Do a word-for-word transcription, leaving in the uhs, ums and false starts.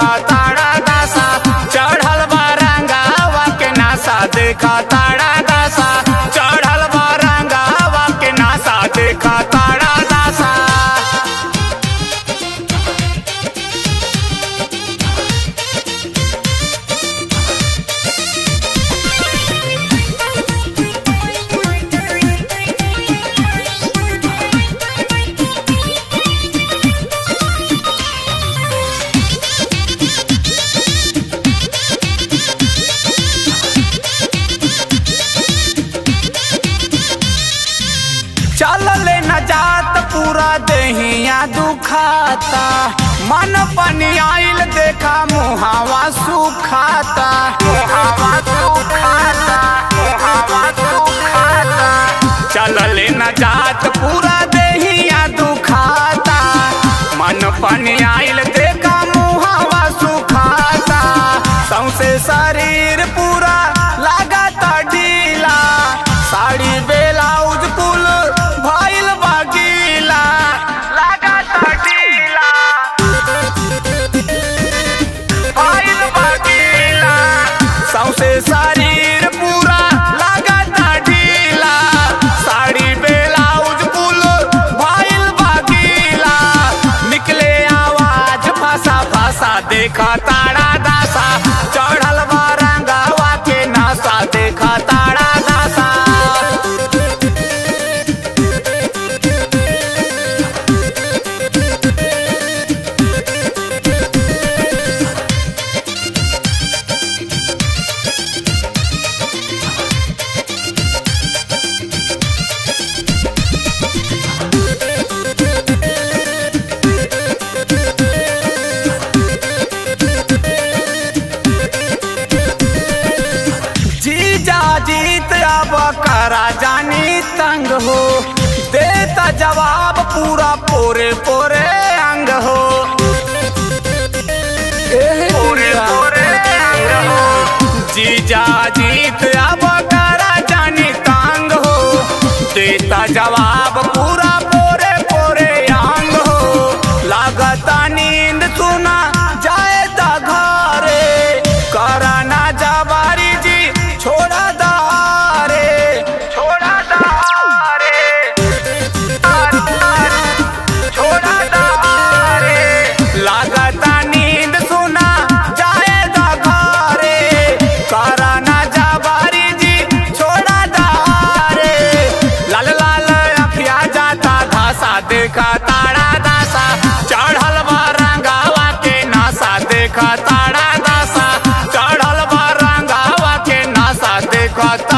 देखा ताड़ा दासा चढ़ल बारंगावा के नासा देखा ताड़ा दासा चढ़ल बारंगावा के नासा देखा ताड़ा दासा। चलले न जात पूरा देहिया दुखाता मन पनियाइल देखा मुहावा सुखाता मुहावा सुखाता मुहावा सुखाता। चलले न जात पूरा देहिया दुखाता मन पनियाइल देखा मुहावा सुखाता। सौंसे शरीर पूरा लागता ढीला साड़ी ब्लाउज कुल भइल बागीला लागता ढीला भइल बागीला। सौंसे शरीर पूरा लागता ढीला साड़ी ब्लाउज कुल भइल बागीला। निकले आवाज फासा फासा देखा ताड़ा दासा चढ़ल बारंगावा के नासा देखा ताड़ा दासा। जीत अब करा जानी तंग हो देता जवाब पूरा पोरे पोरे अंग हो पोरे पोरे अंग हो। जीजा जीत अब करा जानी तंग हो देता जवाब पूरा पोरे पोरे अंग हो। लागता नींद सुना जाए ता घरे करा ना जबारी जी छोड़ा दारे छोड़ा दारे छोड़ा दारे। लागता नींद सुना जाए दा घरे करा ना जबारी जी छोड़ा दारे। लाल लाल अखिया जाता धासा देखा ताड़ा दासा चढ़ल बारंगावा के नासा देखा ताड़ा दासा चढ़ल बारंगावा के नासा देखा।